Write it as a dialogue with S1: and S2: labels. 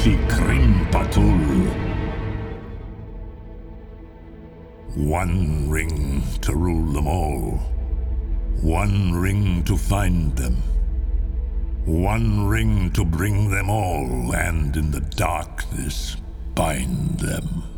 S1: Si Krim Patul. One ring to rule them all. One ring to find them. One ring to bring them all, and in the darkness bind them.